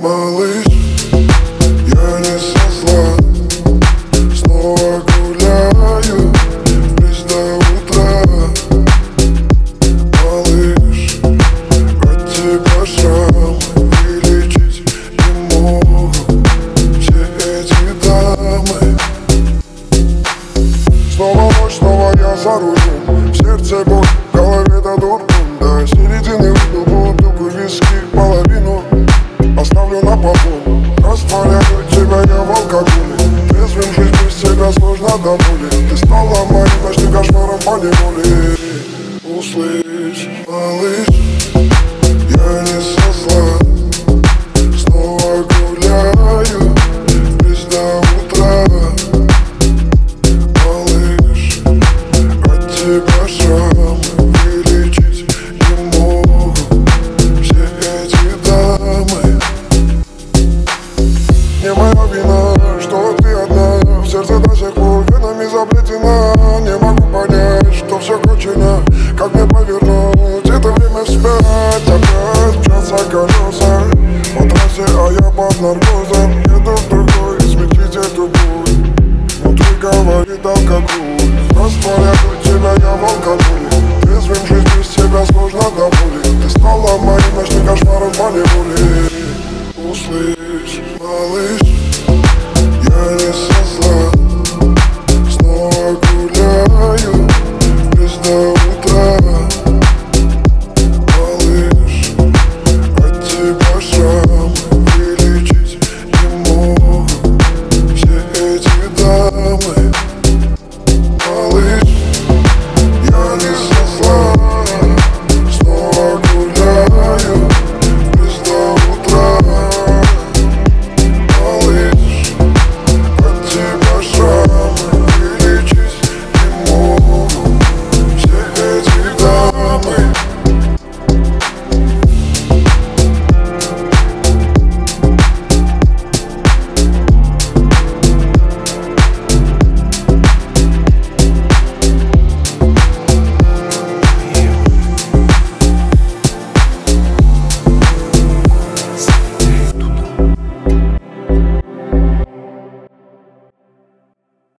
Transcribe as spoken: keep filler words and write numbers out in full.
малыш, я не со зла. Снова гуляю вплесь до утра. Малыш, от тебя шрамы вылечить не могут все эти дамы. Снова ночь, снова я за рулем. В сердце боль, в голове дадут бум. До середины выпил бутылку виски, половину оставлю на полу. Растворяю тебя я в алкоголе. Трезвым жить без тебя сложно до боли. Ты стала моим ночным кошмаром по неволе. Услышь, малыш, я не со зла. Снова гуляю вплесь до утра. Малыш, от тебя шрамы вылечить не могут все эти дамы. Не моя вина, что ты одна. В сердце до сих пор венами заплетена. Не могу понять, что все кончено. Как мне повернуть это время вспять? Опять мчатся колеса по трассе, а я под наркозом. Еду в другой, смягчить эту боль. Внутри говорит алкоголь. Растворяю тебя я в алкоголе. Трезвым жить без тебя сложно до боли. Ты стала моим ночным кошмаром по неволе. Услышь, малыш,